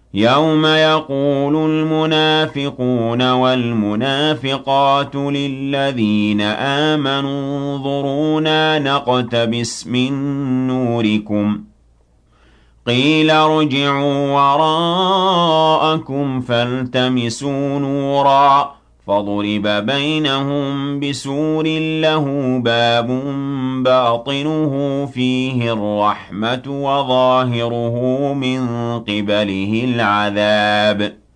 يَوْمَ يَقُولُ الْمُنَافِقُونَ وَالْمُنَافِقَاتُ لِلَّذِينَ آمَنُوا انظُرُونَا نَقْتَبِسْ مِن نُّورِكُمْ قِيلَ ارْجِعُوا وَرَاءَكُمْ فَالْتَمِسُوا نُورًا فَضُرِبَ بَيْنَهُم بِسُورٍ لَّهُ بَابٌ بَاطِنُهُ فِيهِ الرَّحْمَةُ وَظَاهِرُهُ مِن قِبَلِهِ الْعَذَابُ